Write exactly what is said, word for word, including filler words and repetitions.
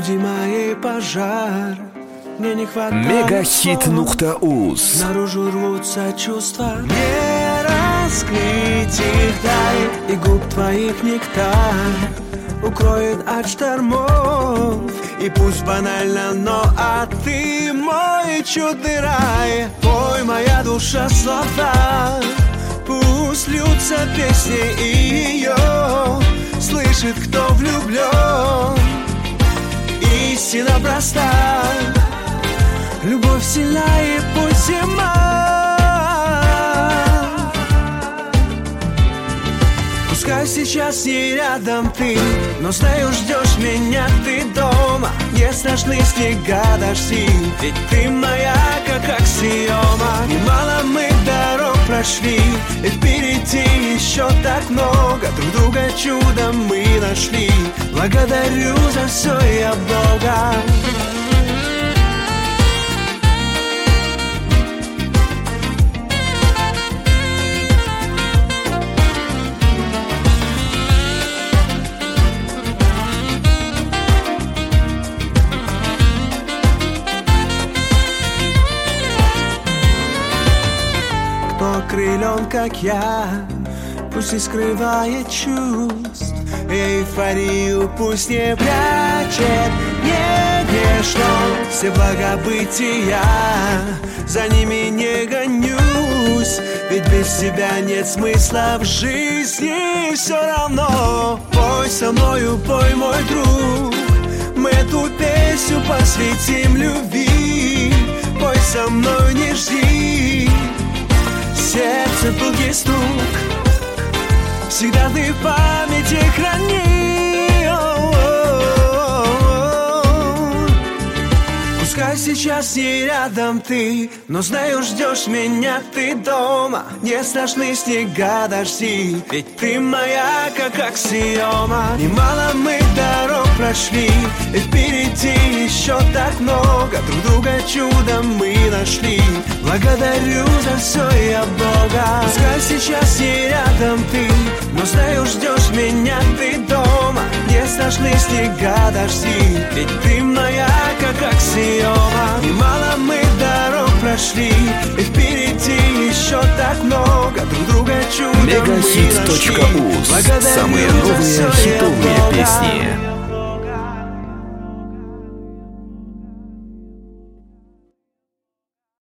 груди моей пожар. Мне не хватает Мегахит нукта уз. Наружу рвутся чувства. Не раскрыть их дай, и губ твоих нектар укроет от штормов. И пусть банально, но а ты мой чудный рай. Пой, моя душа, слова, пусть льются песни, и ее слышит, кто влюблен. Истина проста, любовь сильна, и пусть зима. Пускай сейчас не рядом ты, но знаю, ждешь меня ты дома. Не страшны снега, дожди, ведь ты моя, как аксиома. Немало мы дорог прошли, и впереди еще так много. Друг друга чудом мы нашли. Благодарю за все я Бога. Окрылен, как я, пусть не скрывает чувств. Эйфорию пусть не прячет, не грешно. Все блага бытия, за ними не гонюсь. Ведь без тебя нет смысла в жизни все равно. Пой со мною, пой, мой друг, мы эту песню посвятим любви. Пой со мной, не жди, сердце пылкий стук всегда ты в памяти храни. Пускай сейчас не рядом ты, но знаю, ждешь меня ты дома. Не страшны снега, дожди, ведь ты моя, как аксиома. Немало мы дорог прошли, и впереди еще так много. Друг друга чудом мы нашли. Благодарю за все я Бога. Пускай сейчас не рядом ты, но знаю, ждешь меня ты дома. Не страшны снега, дожди, ведь ты моя, как аксиома. Немало мы дорог прошли, и впереди еще так много. Друг друга чудом мы нашли. Мегахит точка уз. Самые новые хитовые песни.